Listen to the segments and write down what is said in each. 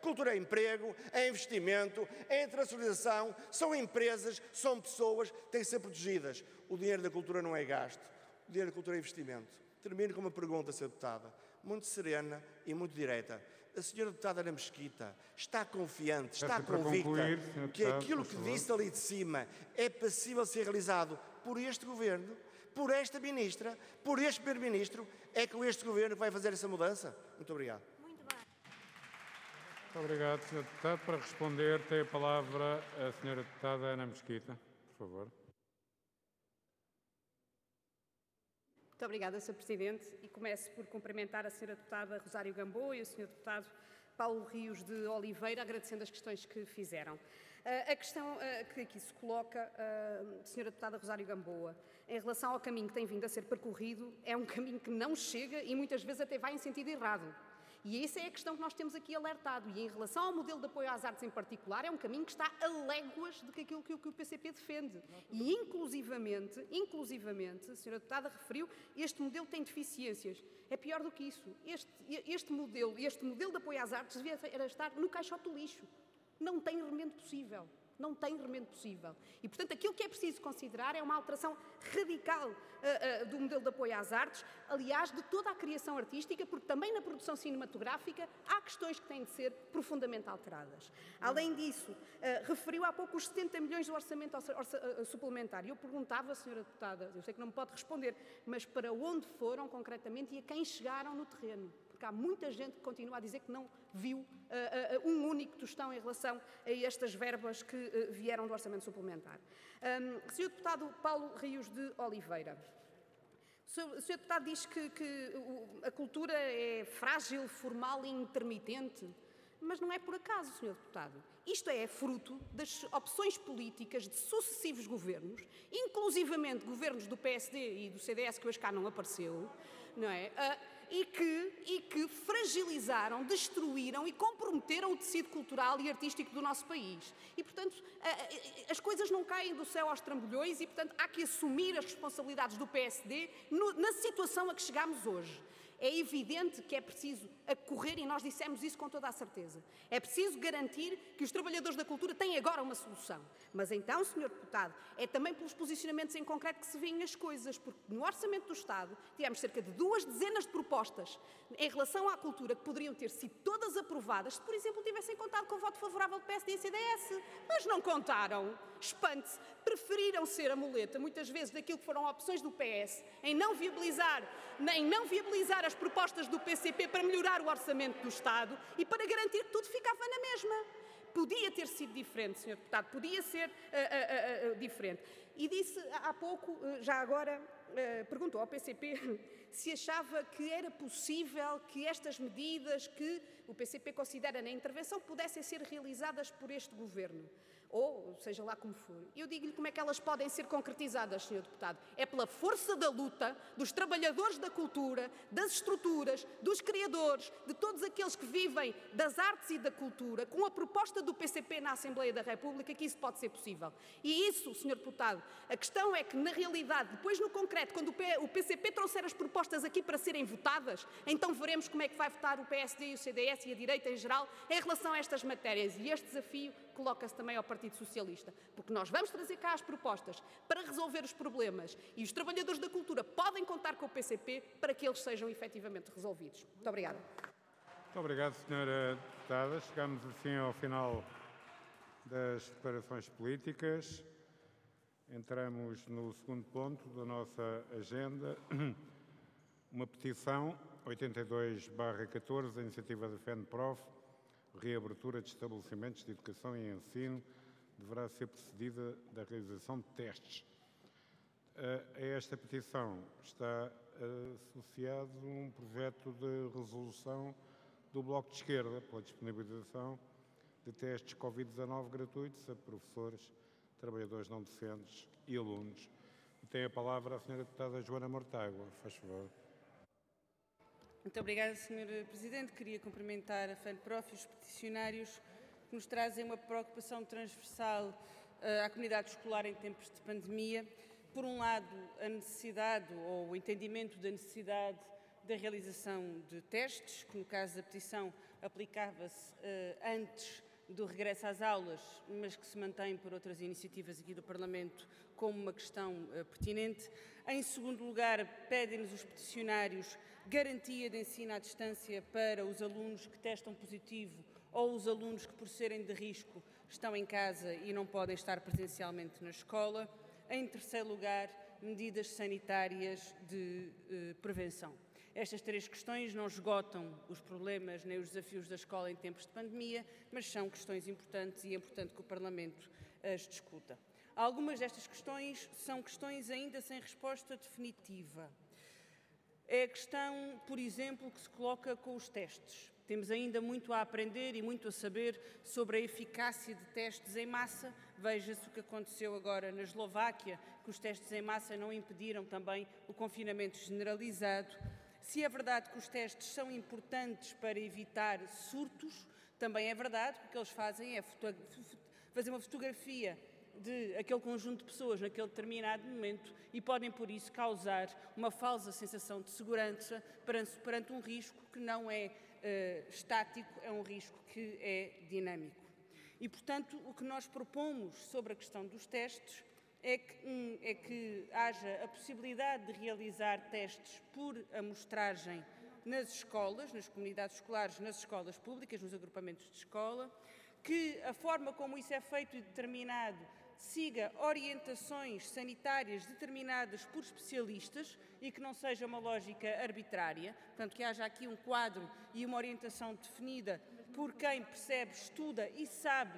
Cultura é emprego, é investimento, é internacionalização, são empresas, são pessoas, têm que ser protegidas. O dinheiro da cultura não é gasto, o dinheiro da cultura é investimento. Termino com uma pergunta, Sra. Deputada, muito serena e muito direta. A Sra. Deputada Ana Mesquita está confiante, está convicta que aquilo que disse ali de cima é possível ser realizado por este Governo, por esta Ministra, por este Primeiro-Ministro? É com este Governo que vai fazer essa mudança? Muito obrigado. Muito bem. Muito obrigado, Sr. Deputado. Para responder, tem a palavra a Sra. Deputada Ana Mesquita, por favor. Muito obrigada, Sr. Presidente, e começo por cumprimentar a Sra. Deputada Rosário Gamboa e o Sr. Deputado Paulo Rios de Oliveira, agradecendo as questões que fizeram. A questão que aqui se coloca, Sra. Deputada Rosário Gamboa, em relação ao caminho que tem vindo a ser percorrido, é um caminho que não chega e muitas vezes até vai em sentido errado. E essa é a questão que nós temos aqui alertado. E em relação ao modelo de apoio às artes em particular, é um caminho que está a léguas daquilo que o PCP defende. E inclusivamente, a Sra. Deputada referiu, este modelo tem deficiências. É pior do que isso. Este modelo de apoio às artes devia estar no caixote do lixo. Não tem remendo possível. Não tem remendo possível. E, portanto, aquilo que é preciso considerar é uma alteração radical do modelo de apoio às artes, aliás, de toda a criação artística, porque também na produção cinematográfica há questões que têm de ser profundamente alteradas. Além disso, referiu há pouco os 70 milhões do orçamento suplementar. E eu perguntava, Sra. Deputada, eu sei que não me pode responder, mas para onde foram concretamente e a quem chegaram no terreno? Porque há muita gente que continua a dizer que não viu um único tostão em relação a estas verbas que vieram do orçamento suplementar. Sr. Deputado Paulo Rios de Oliveira, o Sr. Deputado diz que a cultura é frágil, formal e intermitente. Mas não é por acaso, Sr. Deputado. Isto é fruto das opções políticas de sucessivos governos, inclusivamente governos do PSD e do CDS, que hoje cá não apareceu, não é? E que fragilizaram, destruíram e comprometeram o tecido cultural e artístico do nosso país. E, portanto, as coisas não caem do céu aos trambolhões e, portanto, há que assumir as responsabilidades do PSD na situação a que chegámos hoje. É evidente que é preciso correr, e nós dissemos isso com toda a certeza. É preciso garantir que os trabalhadores da cultura têm agora uma solução. Mas então, Sr. Deputado, é também pelos posicionamentos em concreto que se veem as coisas, porque no Orçamento do Estado tivemos cerca de 2 dezenas de propostas em relação à cultura que poderiam ter sido todas aprovadas se, por exemplo, tivessem contado com o voto favorável do PSD e CDS. Mas não contaram. Espante-se. Preferiram ser a muleta, muitas vezes, daquilo que foram opções do PS, em não viabilizar as propostas do PCP para melhorar o orçamento do Estado e para garantir que tudo ficava na mesma. Podia ter sido diferente, Sr. Deputado, podia ser diferente. E disse há pouco, já agora, perguntou ao PCP se achava que era possível que estas medidas que o PCP considera na intervenção pudessem ser realizadas por este Governo. Ou seja lá como for. Eu digo-lhe como é que elas podem ser concretizadas, Sr. Deputado. É pela força da luta dos trabalhadores da cultura, das estruturas, dos criadores, de todos aqueles que vivem das artes e da cultura, com a proposta do PCP na Assembleia da República, que isso pode ser possível. E isso, Sr. Deputado, a questão é que, na realidade, depois no concreto, quando o PCP trouxer as propostas aqui para serem votadas, então veremos como é que vai votar o PSD e o CDS e a direita em geral em relação a estas matérias. E este desafio coloca-se também ao Partido Socialista, porque nós vamos trazer cá as propostas para resolver os problemas e os trabalhadores da cultura podem contar com o PCP para que eles sejam efetivamente resolvidos. Muito obrigada. Muito obrigado, Sra. Deputada. Chegamos assim ao final das declarações políticas. Entramos no segundo ponto da nossa agenda. Uma petição 82/14, a iniciativa da FENPROF, reabertura de estabelecimentos de educação e ensino, deverá ser precedida da realização de testes. A esta petição está associado um projeto de resolução do Bloco de Esquerda pela disponibilização de testes Covid-19 gratuitos a professores, trabalhadores não docentes e alunos. E tem a palavra a Sra. Deputada Joana Mortágua. Faz favor. Muito obrigada, Sr. Presidente. Queria cumprimentar a FENPROF e os peticionários que nos trazem uma preocupação transversal à comunidade escolar em tempos de pandemia. Por um lado, a necessidade ou o entendimento da necessidade da realização de testes, que no caso da petição aplicava-se antes do regresso às aulas, mas que se mantém por outras iniciativas aqui do Parlamento como uma questão pertinente. Em segundo lugar, pedem-nos os peticionários garantia de ensino à distância para os alunos que testam positivo ou os alunos que, por serem de risco, estão em casa e não podem estar presencialmente na escola. Em terceiro lugar, medidas sanitárias de prevenção. Estas três questões não esgotam os problemas nem os desafios da escola em tempos de pandemia, mas são questões importantes e é importante que o Parlamento as discuta. Algumas destas questões são questões ainda sem resposta definitiva. É a questão, por exemplo, que se coloca com os testes. Temos ainda muito a aprender e muito a saber sobre a eficácia de testes em massa. Veja-se o que aconteceu agora na Eslováquia, que os testes em massa não impediram também o confinamento generalizado. Se é verdade que os testes são importantes para evitar surtos, também é verdade que o que eles fazem é fazer uma fotografia de aquele conjunto de pessoas naquele determinado momento e podem, por isso, causar uma falsa sensação de segurança perante um risco que não é estático, é um risco que é dinâmico. E, portanto, o que nós propomos sobre a questão dos testes é que haja a possibilidade de realizar testes por amostragem nas escolas, nas comunidades escolares, nas escolas públicas, nos agrupamentos de escola, que a forma como isso é feito e determinado siga orientações sanitárias determinadas por especialistas e que não seja uma lógica arbitrária, portanto que haja aqui um quadro e uma orientação definida por quem percebe, estuda e sabe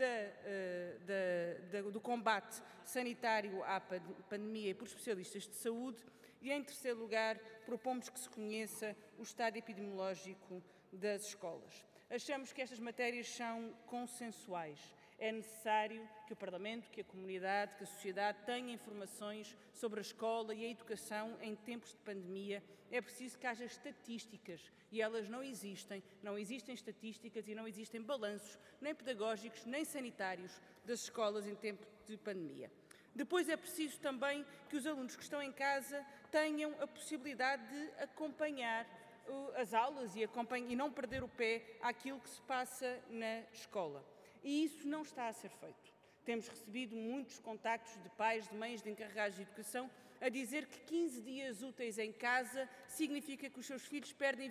do combate sanitário à pandemia e por especialistas de saúde. E, em terceiro lugar, propomos que se conheça o estado epidemiológico das escolas. Achamos que estas matérias são consensuais. É necessário que o Parlamento, que a comunidade, que a sociedade tenha informações sobre a escola e a educação em tempos de pandemia. É preciso que haja estatísticas e elas não existem. Não existem estatísticas e não existem balanços, nem pedagógicos, nem sanitários das escolas em tempo de pandemia. Depois é preciso também que os alunos que estão em casa tenham a possibilidade de acompanhar as aulas e não perder o pé àquilo que se passa na escola. E isso não está a ser feito. Temos recebido muitos contactos de pais, de mães, de encarregados de educação, a dizer que 15 dias úteis em casa significa que os seus filhos perdem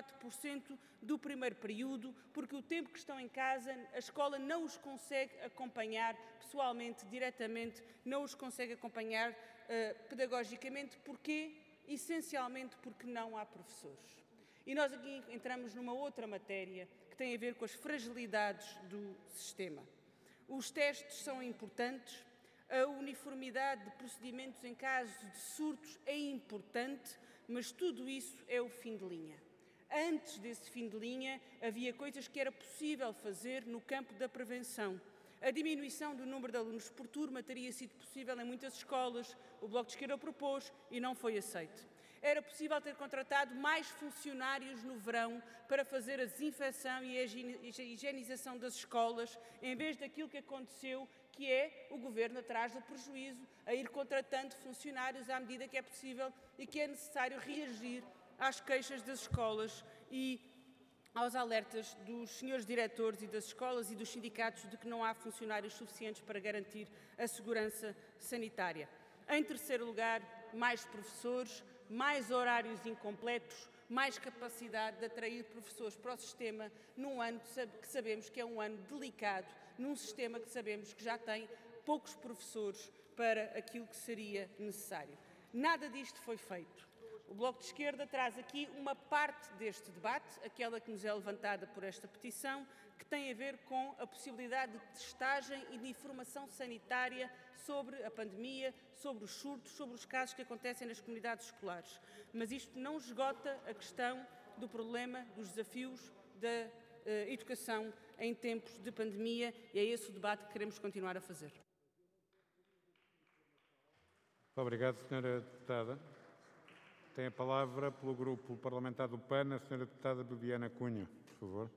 24% do primeiro período, porque o tempo que estão em casa, a escola não os consegue acompanhar pessoalmente, diretamente, não os consegue acompanhar pedagogicamente. Porquê? Essencialmente porque não há professores. E nós aqui entramos numa outra matéria que tem a ver com as fragilidades do sistema. Os testes são importantes, a uniformidade de procedimentos em caso de surtos é importante, mas tudo isso é o fim de linha. Antes desse fim de linha, havia coisas que era possível fazer no campo da prevenção. A diminuição do número de alunos por turma teria sido possível em muitas escolas, o Bloco de Esquerda propôs e não foi aceito. Era possível ter contratado mais funcionários no verão para fazer a desinfecção e a higienização das escolas, em vez daquilo que aconteceu, que é o Governo atrás do prejuízo, a ir contratando funcionários à medida que é possível e que é necessário reagir às queixas das escolas e aos alertas dos senhores diretores e das escolas e dos sindicatos de que não há funcionários suficientes para garantir a segurança sanitária. Em terceiro lugar, mais professores, mais horários incompletos, mais capacidade de atrair professores para o sistema num ano que sabemos que é um ano delicado, num sistema que sabemos que já tem poucos professores para aquilo que seria necessário. Nada disto foi feito. O Bloco de Esquerda traz aqui uma parte deste debate, aquela que nos é levantada por esta petição, que tem a ver com a possibilidade de testagem e de informação sanitária sobre a pandemia, sobre os surtos, sobre os casos que acontecem nas comunidades escolares. Mas isto não esgota a questão do problema, dos desafios da educação em tempos de pandemia e é esse o debate que queremos continuar a fazer. Obrigado, Sra. Deputada. Tem a palavra pelo Grupo Parlamentar do PAN, a Sra. Deputada Bibiana Cunha, por favor.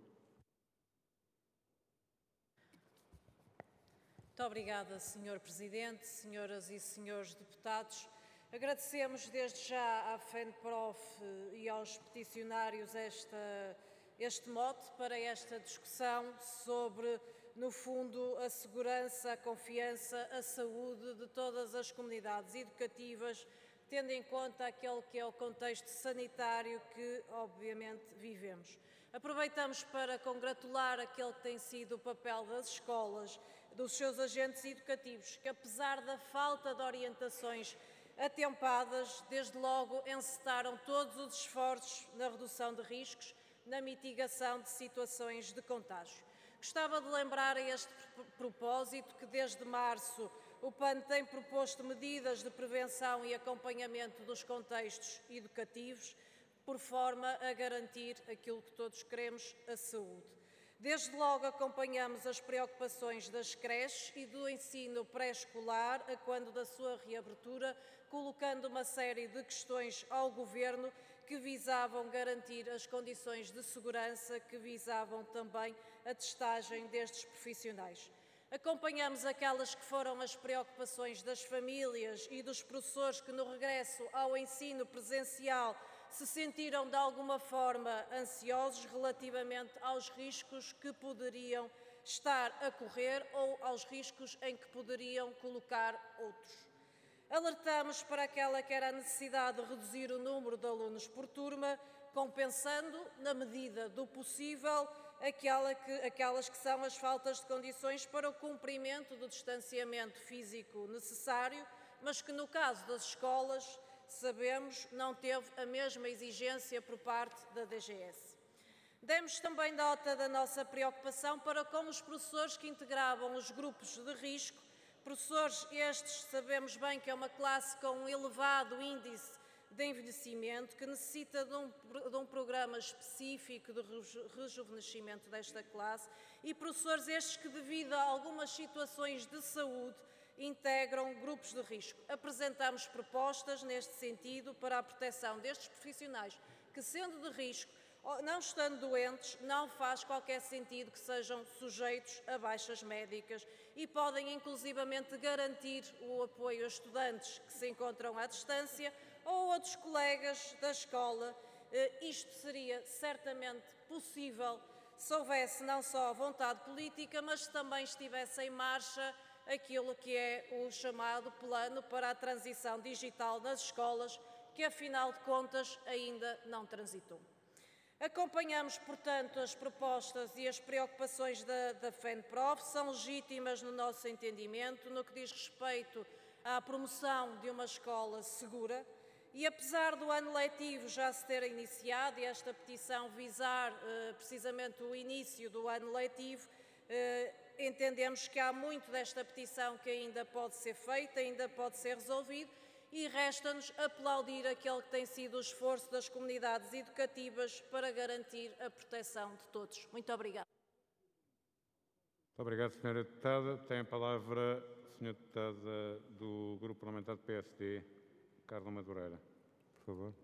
Muito obrigada, Sr. Presidente, senhoras e senhores deputados. Agradecemos desde já à FENPROF e aos peticionários esta este mote para esta discussão sobre, no fundo, a segurança, a confiança, a saúde de todas as comunidades educativas, tendo em conta aquele que é o contexto sanitário que, obviamente, vivemos. Aproveitamos para congratular aquele que tem sido o papel das escolas, dos seus agentes educativos, que apesar da falta de orientações atempadas, desde logo encetaram todos os esforços na redução de riscos, na mitigação de situações de contágio. Gostava de lembrar a este propósito que desde março o PAN tem proposto medidas de prevenção e acompanhamento dos contextos educativos, por forma a garantir aquilo que todos queremos, a saúde. Desde logo acompanhamos as preocupações das creches e do ensino pré-escolar, a quando da sua reabertura, colocando uma série de questões ao Governo que visavam garantir as condições de segurança, que visavam também a testagem destes profissionais. Acompanhamos aquelas que foram as preocupações das famílias e dos professores que no regresso ao ensino presencial se sentiram de alguma forma ansiosos relativamente aos riscos que poderiam estar a correr ou aos riscos em que poderiam colocar outros. Alertamos para aquela que era a necessidade de reduzir o número de alunos por turma, compensando, na medida do possível, aquelas que são as faltas de condições para o cumprimento do distanciamento físico necessário, mas que no caso das escolas, sabemos, não teve a mesma exigência por parte da DGS. Demos também nota da nossa preocupação para com os professores que integravam os grupos de risco, professores estes, sabemos bem que é uma classe com um elevado índice de envelhecimento, que necessita de um programa específico de rejuvenescimento desta classe, e professores estes que, devido a algumas situações de saúde, integram grupos de risco. Apresentamos propostas neste sentido para a proteção destes profissionais que, sendo de risco, não estando doentes, não faz qualquer sentido que sejam sujeitos a baixas médicas e podem inclusivamente garantir o apoio a estudantes que se encontram à distância ou outros colegas da escola. Isto seria certamente possível se houvesse não só vontade política, mas também estivesse em marcha aquilo que é o chamado plano para a transição digital nas escolas, que afinal de contas ainda não transitou. Acompanhamos, portanto, as propostas e as preocupações da FENPROF, são legítimas no nosso entendimento, no que diz respeito à promoção de uma escola segura, e apesar do ano letivo já se ter iniciado e esta petição visar precisamente o início do ano letivo, entendemos que há muito desta petição que ainda pode ser feita, ainda pode ser resolvido, e resta-nos aplaudir aquele que tem sido o esforço das comunidades educativas para garantir a proteção de todos. Muito obrigada. Muito obrigado, Sra. Deputada. Tem a palavra a Sra. Deputada do Grupo Parlamentar do PSD, Carla Madureira. Por favor.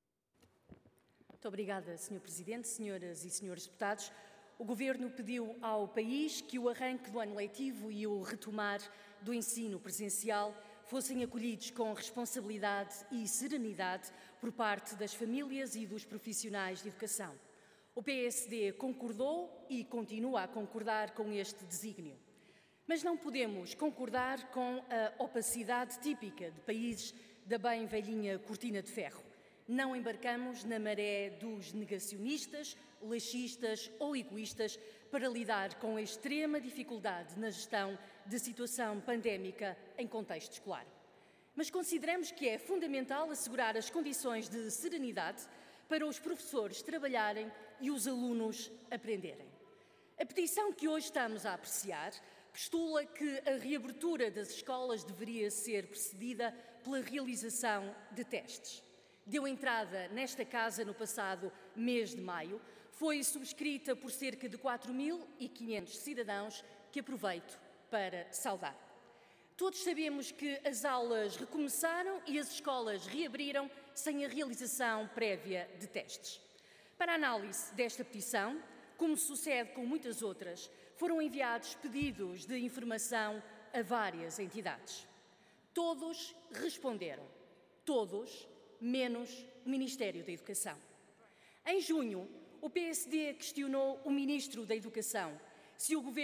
Muito obrigada, Sr. Presidente, senhoras e senhores deputados. O Governo pediu ao país que o arranque do ano letivo e o retomar do ensino presencial fossem acolhidos com responsabilidade e serenidade por parte das famílias e dos profissionais de educação. O PSD concordou e continua a concordar com este desígnio. Mas não podemos concordar com a opacidade típica de países da bem velhinha cortina de ferro. Não embarcamos na maré dos negacionistas, laxistas ou egoístas para lidar com a extrema dificuldade na gestão da situação pandémica em contexto escolar. Mas consideramos que é fundamental assegurar as condições de serenidade para os professores trabalharem e os alunos aprenderem. A petição que hoje estamos a apreciar postula que a reabertura das escolas deveria ser precedida pela realização de testes. Deu entrada nesta Casa no passado mês de maio, foi subscrita por cerca de 4.500 cidadãos, que aproveito para saudar. Todos sabemos que as aulas recomeçaram e as escolas reabriram sem a realização prévia de testes. Para a análise desta petição, como sucede com muitas outras, foram enviados pedidos de informação a várias entidades. Todos responderam. Todos, menos o Ministério da Educação. Em junho, o PSD questionou o Ministro da Educação se o Governo